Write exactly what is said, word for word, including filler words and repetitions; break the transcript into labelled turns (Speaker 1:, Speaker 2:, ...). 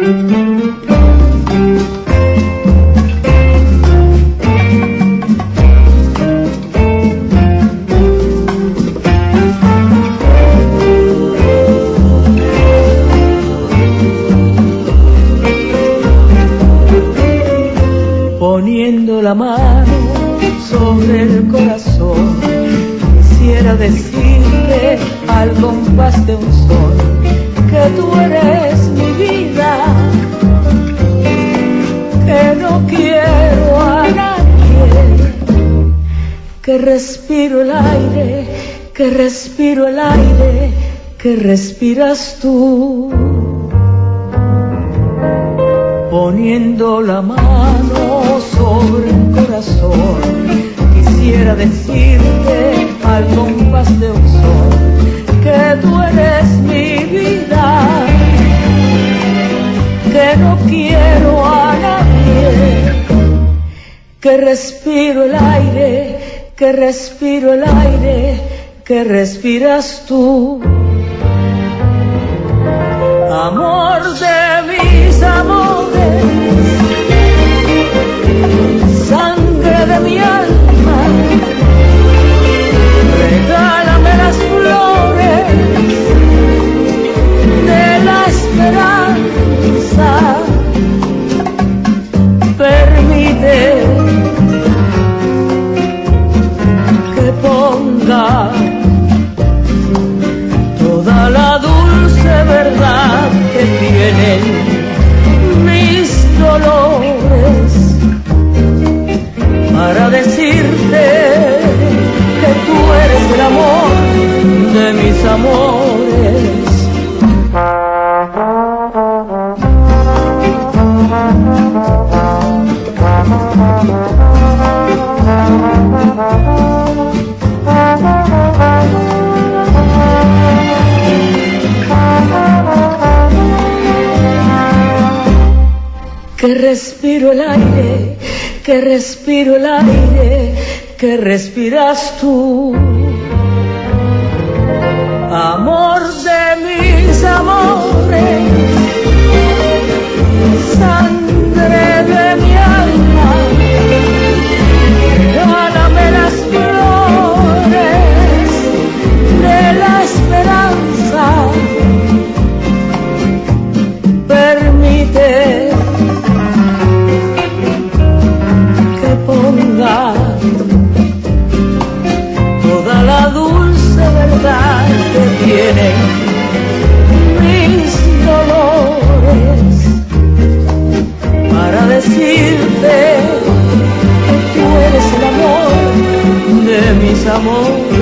Speaker 1: Poniendo la mano sobre el corazón, quisiera decirle al compás de un sol que tú eres mi vida, que no quiero a nadie, que respiro el aire, que respiro el aire, que respiras tú. Poniendo la mano sobre el corazón, quisiera decirte al compás de un sol que tú eres mi vida, que no quiero a nadie, que respiro el aire, que respiro el aire, que respiras tú. Amor de mis amores, sangre de mi alma, regálame las flores de la esperanza, permite que ponga toda la dulce verdad que tienen mis dolores para decirte que tú eres el amor de mis amores. Que respiro el aire, que respiro el aire, que respiras tú. Amor de mis amores, sangre de mi alma, regálame las flores de la esperanza, permite toda la dulce verdad que tienen mis dolores para decirte que tú eres el amor de mis amores.